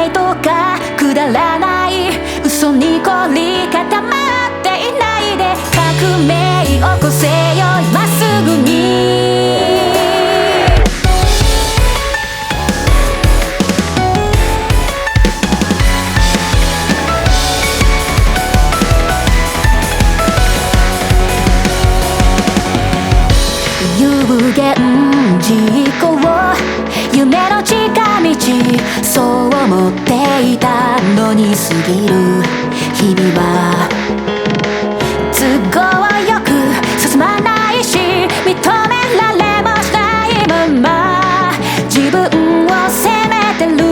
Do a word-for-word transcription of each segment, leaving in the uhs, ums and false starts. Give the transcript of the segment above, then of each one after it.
いとかくだらない嘘に凝り固まっていないで革命起こせよ今すぐに有言実行夢の近道そう思っていたのに過ぎる日々は都合よく進まないし認められもしないまま自分を責めてる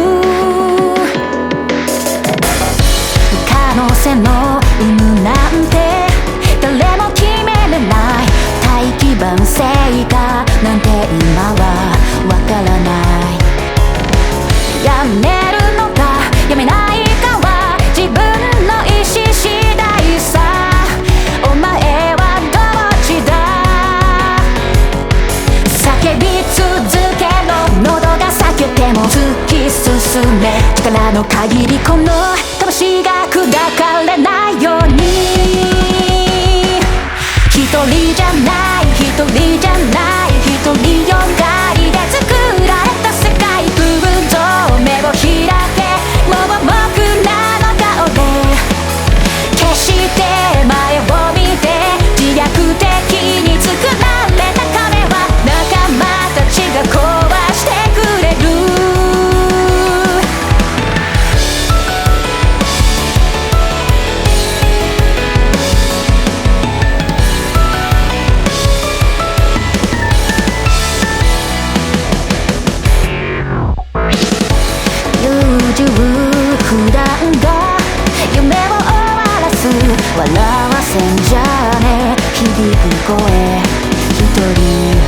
可能性の有無なんて誰も決めれない大器晩成かなんて今はわからないやめるのかやめないかは自分の意志次第さお前はどっちだ叫び続けろ喉が裂けても突き進め力の限りこの魂が砕かれないように一人じゃない一人じゃない一人よがりで作られた世界空洞目を開け盲目なの顔で決して前を見て自虐的に作られた壁は仲間たちが壊してくれる普段が夢を終わらす笑わせんじゃねえ響く声一人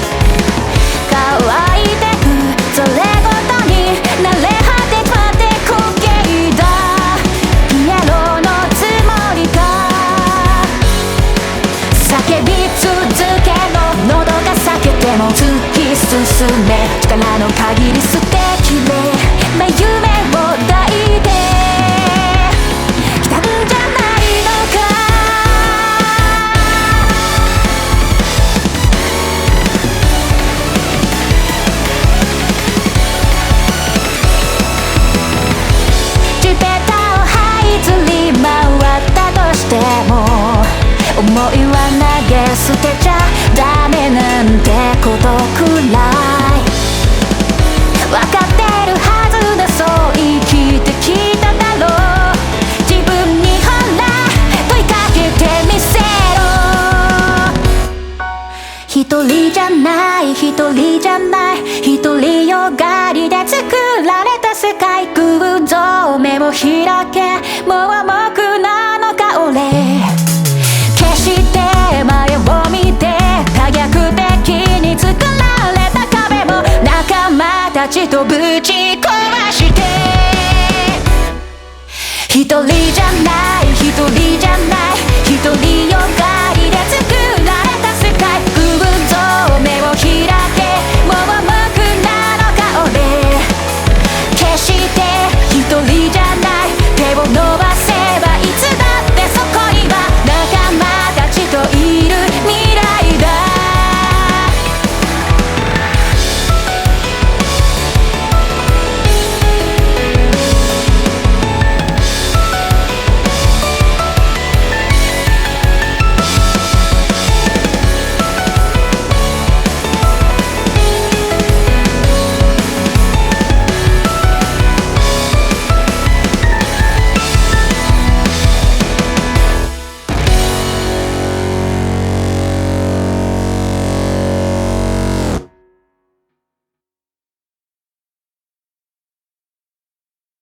乾いてくそれごとに慣れ果てまで焦げだピエロのつもりか叫び続けろ喉が裂けても突き進め力の限り捨てきれな夢を抱いてきたんじゃないのか地べたを這いずり回ったとしても思いは投げ捨てちゃダメなんてことくらい分かってるはずだそう生きてきただろう自分にほら問いかけてみせろ一人じゃない一人じゃない一人よがりで作られた世界空洞目を開け盲目なのか俺決して前を見て可逆的に作られた壁も仲間たちとぶち壊して一人じゃない一人じゃない一人よが